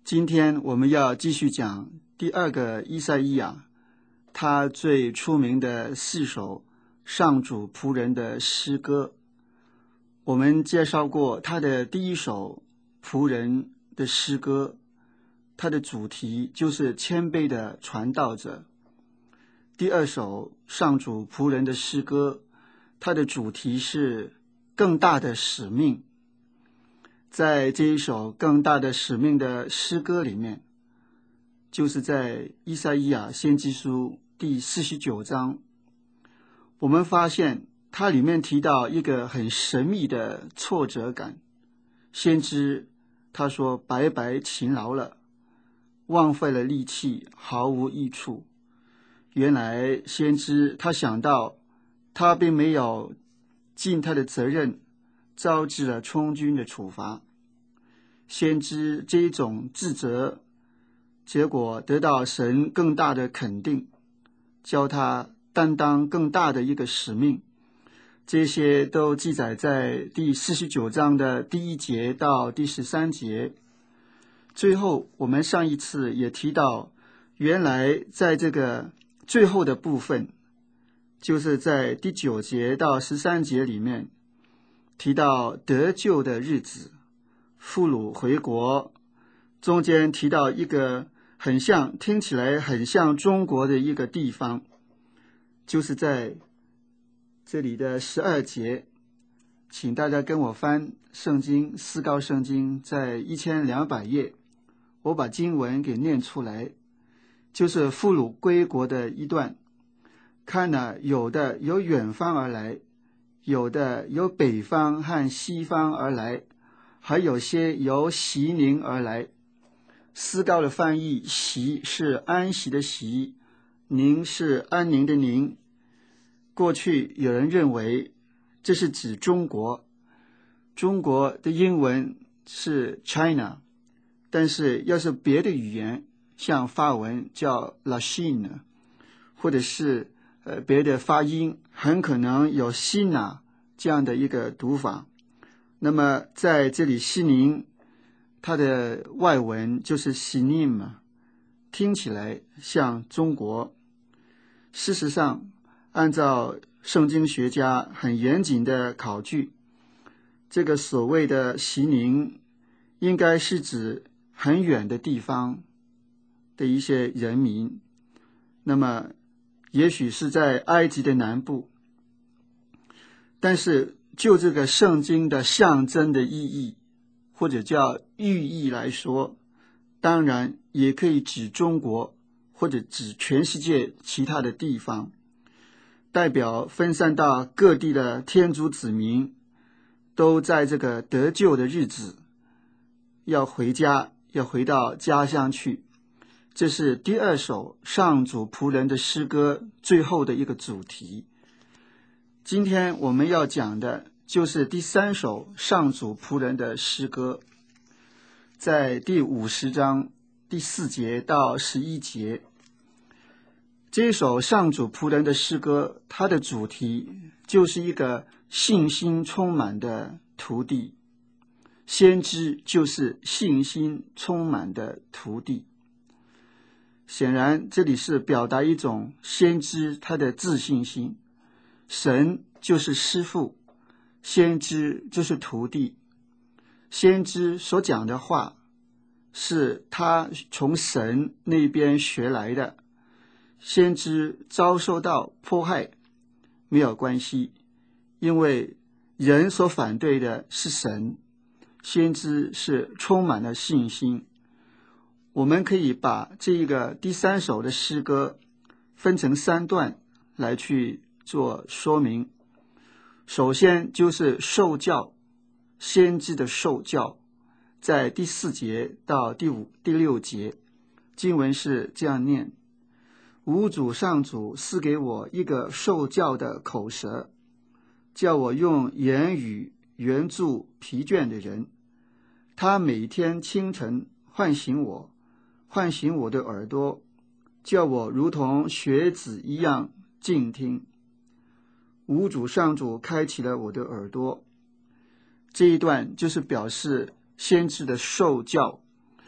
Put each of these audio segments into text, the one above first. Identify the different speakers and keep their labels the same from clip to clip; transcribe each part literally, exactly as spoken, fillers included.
Speaker 1: 今天我们要继续讲第二个以赛亚，他最出名的四首上主仆人的诗歌。我们介绍过他的第一首仆人的诗歌，它的主题就是谦卑的传道者。第二首上主仆人的诗歌，它的主题是更大的使命。在这一首更大的使命的诗歌里面，就是在以赛亚先知书第四十九章，我们发现它里面提到一个很神秘的挫折感。先知他说白白勤劳了，浪费了力气，毫无益处。原来先知他想到他并没有尽他的责任，招致了充军的处罚。先知这一种自责，结果得到神更大的肯定，教他担当更大的一个使命。这些都记载在第四十九章的第一节到第十三节。最后我们上一次也提到，原来在这个最后的部分，就是在第九节到十三节里面提到得救的日子，俘虏回国，中间提到一个很像听起来很像中国的一个地方，就是在这里的十二节。请大家跟我翻圣经，思高圣经在一千两百页，我把经文给念出来，就是俘虏归国的一段。看了，有的由远方而来，有的由北方和西方而来，还有些由席宁而来。思高的翻译，席是安息的席，宁是安宁的宁。过去有人认为这是指中国，中国的英文是 China， 但是要是别的语言，像法文叫 La Chine， 或者是呃别的发音，很可能有西纳这样的一个读法。那么在这里西宁，它的外文就是西宁嘛，听起来像中国。事实上，按照圣经学家很严谨的考据，这个所谓的西宁应该是指很远的地方的一些人民，那么也许是在埃及的南部。但是就这个圣经的象征的意义，或者叫寓意来说，当然也可以指中国，或者指全世界其他的地方，代表分散到各地的天主子民，都在这个得救的日子要回家，要回到家乡去。这是第二首上主仆人的诗歌最后的一个主题。今天我们要讲的就是第三首上主仆人的诗歌，在第五十章第四节到十一节。这首上主仆人的诗歌，它的主题就是一个信心充满的徒弟。先知就是信心充满的徒弟。显然这里是表达一种先知他的自信心。神就是师父，先知就是徒弟。先知所讲的话是他从神那边学来的，先知遭受到迫害没有关系，因为人所反对的是神，先知是充满了信心。我们可以把这一个第三首的诗歌分成三段来去做说明。首先就是受教，先知的受教，在第四节到第五、第六节，经文是这样念：吾主上主赐给我一个受教的口舌，叫我用言语援助疲倦的人。他每天清晨唤醒我，唤醒我的耳朵，叫我如同学子一样静听。吾主上主开启了我的耳朵。这一段就是表示先知的受教。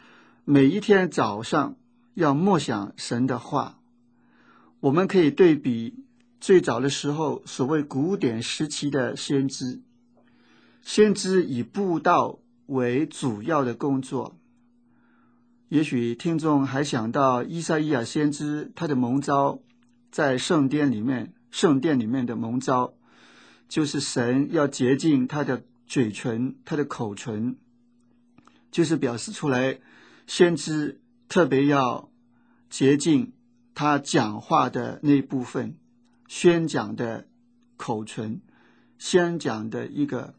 Speaker 1: 每一天早上要默想神的话。我们可以对比最早的时候所谓古典时期的先知，先知以布道为主要的工作。也许听众还想到以赛亚先知他的蒙召，在圣殿里面圣殿里面的蒙召，就是神要洁净他的嘴唇，他的口唇，就是表示出来先知特别要洁净他讲话的那部分，宣讲的口唇，宣讲的一个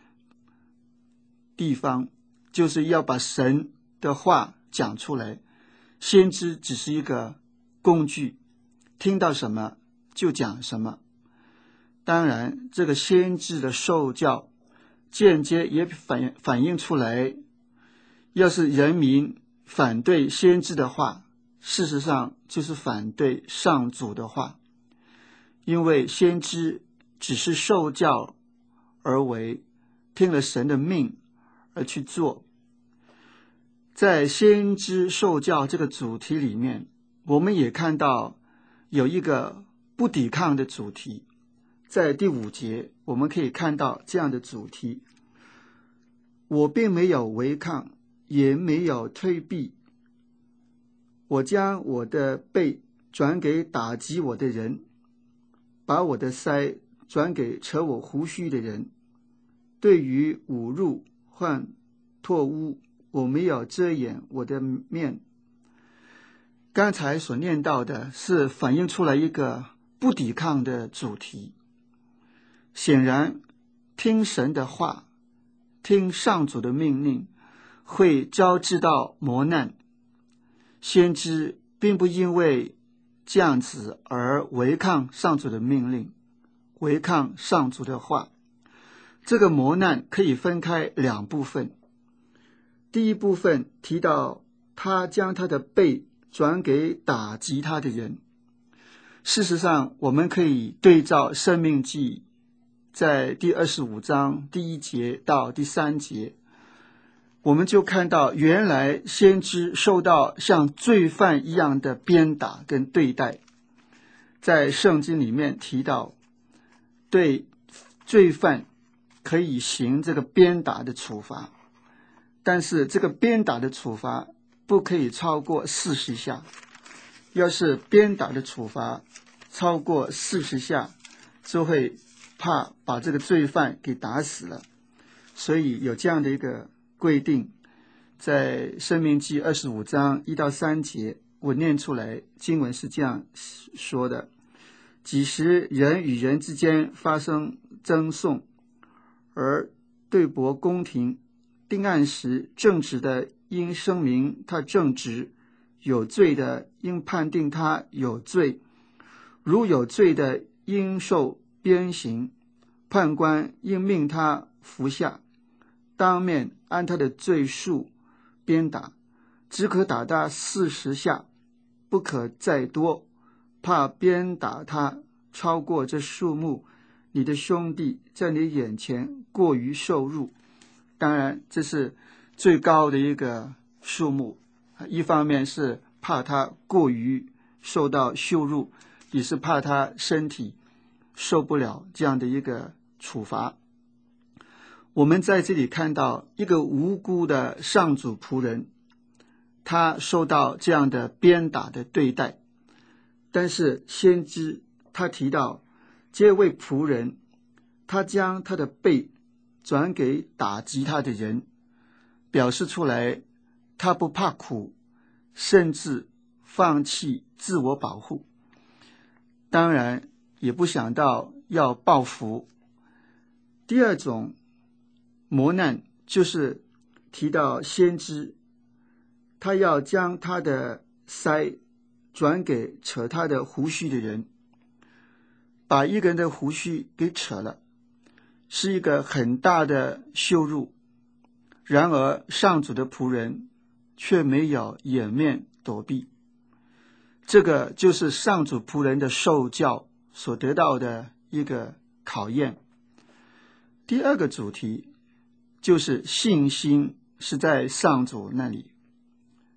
Speaker 1: 地方，就是要把神的话讲出来。先知只是一个工具，听到什么就讲什么。当然这个先知的受教间接也反反映出来，要是人民反对先知的话，事实上就是反对上主的话，因为先知只是受教而为，听了神的命而去做。在先知受教这个主题里面，我们也看到有一个不抵抗的主题。在第五节我们可以看到这样的主题：我并没有违抗，也没有退避，我将我的背转给打击我的人，把我的腮转给扯我胡须的人。对于侮辱或唾污，我没有遮掩我的面。刚才所念到的是反映出来一个不抵抗的主题。显然听神的话，听上主的命令，会招致到磨难。先知并不因为这样子而违抗上主的命令，违抗上主的话。这个磨难可以分开两部分。第一部分提到他将他的背转给打击他的人。事实上我们可以对照申命记在第二十五章第一节到第三节，我们就看到原来先知受到像罪犯一样的鞭打跟对待。在圣经里面提到，对罪犯可以行这个鞭打的处罚，但是这个鞭打的处罚不可以超过四十下。要是鞭打的处罚超过四十下，就会怕把这个罪犯给打死了。所以有这样的一个规定。在申命记二十五章一到三节，我念出来，经文是这样说的：几时人与人之间发生争讼，而对簿公庭，定案时，正直的应声明他正直，有罪的应判定他有罪，如有罪的应受鞭刑，判官应命他服下，当面按他的罪数鞭打，只可打他四十下，不可再多，怕鞭打他超过这数目，你的兄弟在你眼前过于受辱。当然这是最高的一个数目，一方面是怕他过于受到羞辱，也是怕他身体受不了这样的一个处罚。我们在这里看到一个无辜的上主仆人，他受到这样的鞭打的对待，但是先知他提到这位仆人，他将他的背转给打击他的人，表示出来他不怕苦，甚至放弃自我保护，当然也不想到要报复。第二种磨难就是提到先知，他要将他的腮转给扯他的胡须的人，把一个人的胡须给扯了，是一个很大的羞辱。然而上主的仆人却没有掩面躲避，这个就是上主仆人的受教所得到的一个考验。第二个主题就是信心是在上主那里。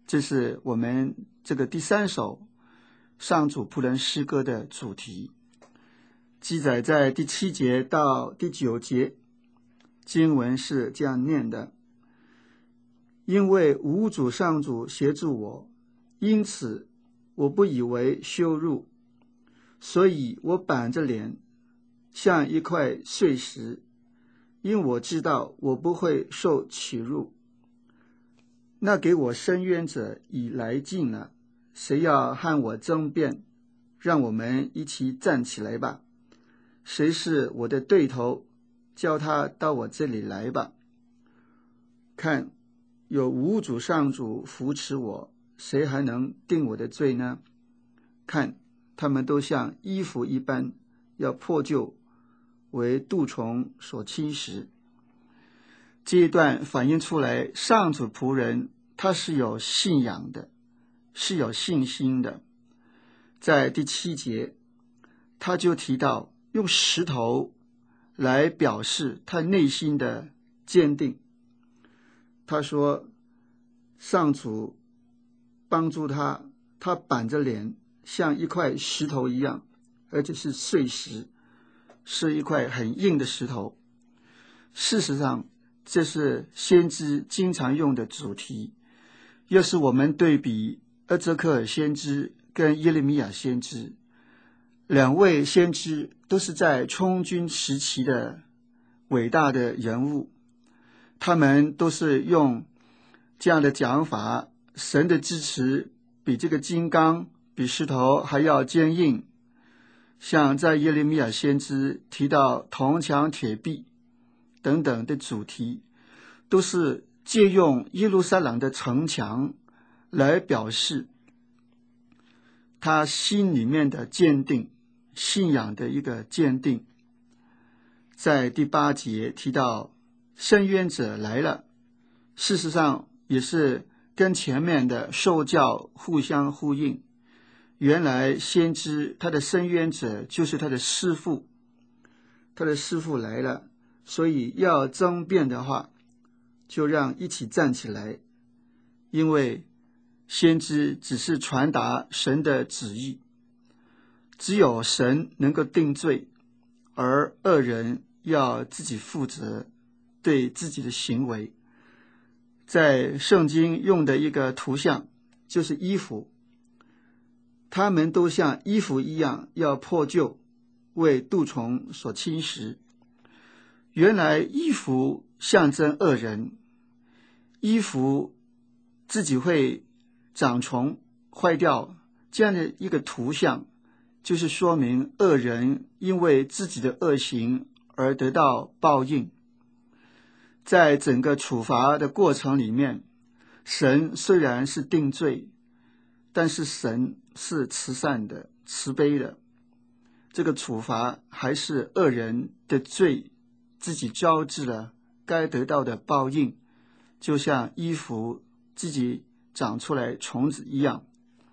Speaker 1: 这是我们这个第三首上主仆人诗歌的主题，记载在第七节到第九节。经文是这样念的：因为无主上主协助我，因此我不以为羞辱，所以我板着脸像一块碎石，因我知道我不会受欺辱。那给我伸冤者已来近了，谁要和我争辩？让我们一起站起来吧。谁是我的对头？叫他到我这里来吧。看，有无主上主扶持我，谁还能定我的罪呢？看，他们都像衣服一般，要破旧，为蠹虫所侵蚀。这一段反映出来，上主仆人他是有信仰的，是有信心的。在第七节，他就提到用石头来表示他内心的坚定。他说，上主帮助他，他板着脸像一块石头一样，而且是碎石，是一块很硬的石头。事实上，这是先知经常用的主题。要是我们对比厄则克尔先知跟耶利米亚先知，两位先知都是在充军时期的伟大的人物，他们都是用这样的讲法：神的支持比这个金刚、比石头还要坚硬。像在耶利米亚先知提到铜墙铁壁等等的主题，都是借用耶路撒冷的城墙来表示他心里面的坚定，信仰的一个坚定。在第八节提到伸冤者来了，事实上也是跟前面的受教互相呼应。原来先知他的伸冤者就是他的师父，他的师父来了，所以要争辩的话，就让一起站起来，因为先知只是传达神的旨意，只有神能够定罪，而恶人要自己负责对自己的行为。在圣经用的一个图像就是衣服，他们都像衣服一样要破旧，为蠹虫所侵蚀。原来衣服象征恶人，衣服自己会长虫坏掉，这样的一个图像就是说明恶人因为自己的恶行而得到报应。在整个处罚的过程里面，神虽然是定罪，但是神是慈善的、慈悲的。这个处罚还是恶人的罪自己招致了该得到的报应，就像衣服自己长出来虫子一样。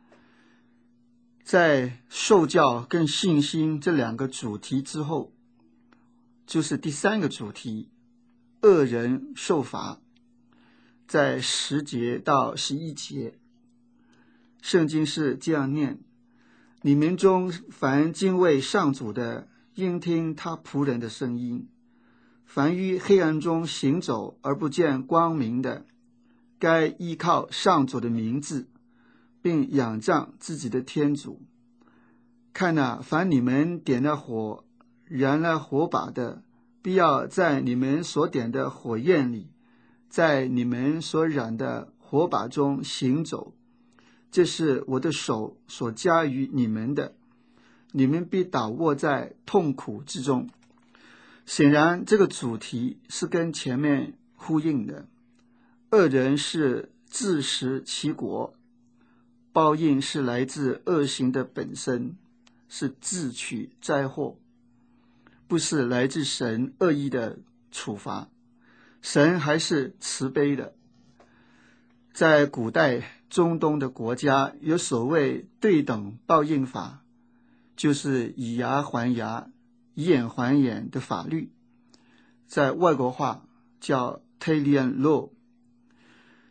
Speaker 1: 在受教跟信心这两个主题之后，就是第三个主题，恶人受罚。在十节到十一节，圣经是这样念：你们中凡敬畏上主的，应听他仆人的声音；凡于黑暗中行走而不见光明的，该依靠上主的名字，并仰仗自己的天主。看啊，凡你们点了火，燃了火把的，必要在你们所点的火焰里，在你们所燃的火把中行走。这是我的手所加于你们的，你们必倒卧在痛苦之中。显然这个主题是跟前面呼应的。恶人是自食其果，报应是来自恶行的本身，是自取灾祸，不是来自神恶意的处罚。神还是慈悲的。在古代中东的国家，有所谓对等报应法，就是以牙还牙、以眼还眼的法律，在外国话叫 Talion Law。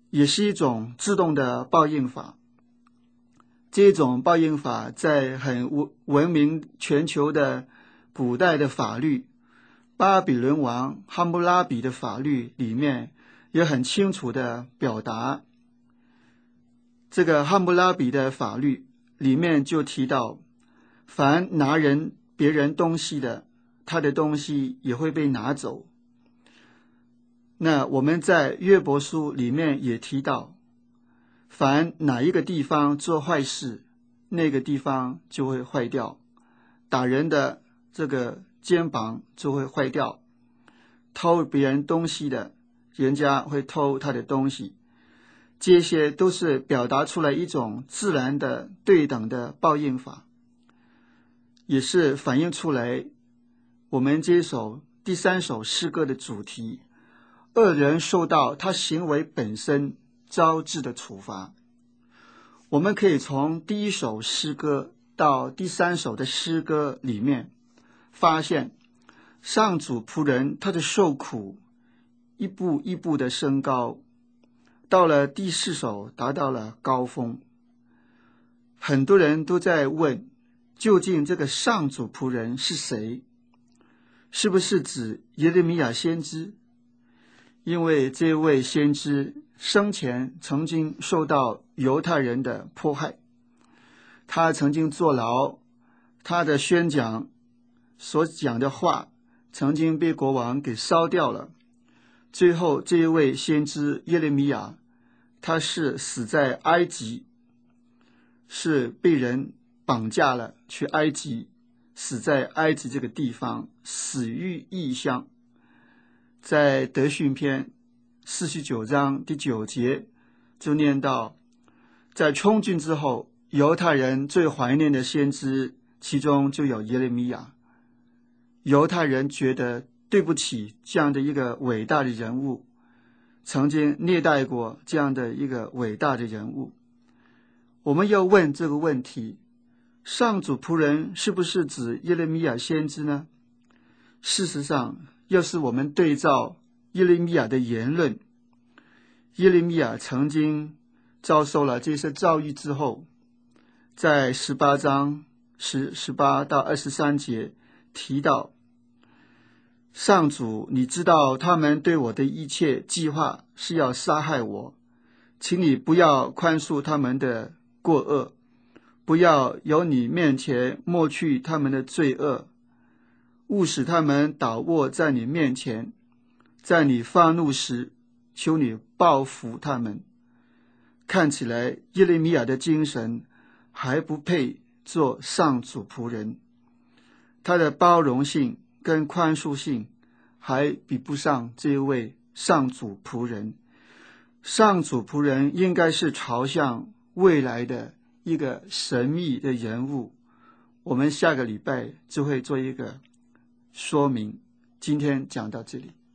Speaker 1: 也是一种自动的报应法。这种报应法在很闻名全球的古代的法律，巴比伦王哈姆拉比的法律里面也很清楚的表达。这个哈姆拉比的法律里面就提到，凡拿人别人东西的，他的东西也会被拿走。那我们在约伯书里面也提到，凡哪一个地方做坏事，那个地方就会坏掉，打人的这个肩膀就会坏掉，偷别人东西的，人家会偷他的东西。这些都是表达出来一种自然的对等的报应法，也是反映出来我们这首第三首诗歌的主题，恶人受到他行为本身招致的处罚。我们可以从第一首诗歌到第三首的诗歌里面发现，上主仆人他的受苦一步一步的升高，到了第四首达到了高峰。很多人都在问，究竟这个上主仆人是谁？是不是指耶利米亚先知？因为这位先知生前曾经受到犹太人的迫害，他曾经坐牢，他的宣讲所讲的话曾经被国王给烧掉了。最后这一位先知耶利米亚，他是死在埃及，是被人绑架了去埃及，死在埃及这个地方，死于异乡。在德训篇四十九章第九节就念到，在充军之后，犹太人最怀念的先知其中就有耶利米亚。犹太人觉得对不起这样的一个伟大的人物，曾经虐待过这样的一个伟大的人物。我们要问这个问题，上主仆人是不是指耶利米亚先知呢？事实上，要是我们对照耶利米亚的言论，耶利米亚曾经遭受了这些遭遇之后，在十八章十十八到二十三节提到，上主，你知道他们对我的一切计划是要杀害我，请你不要宽恕他们的过恶，不要由你面前抹去他们的罪恶，勿使他们倒卧在你面前，在你发怒时，求你报复他们。看起来耶利米亚的精神还不配做上主仆人，他的包容性跟宽恕性还比不上这位上主仆人。上主仆人应该是朝向未来的一个神秘的人物，我们下个礼拜就会做一个说明。今天讲到这里。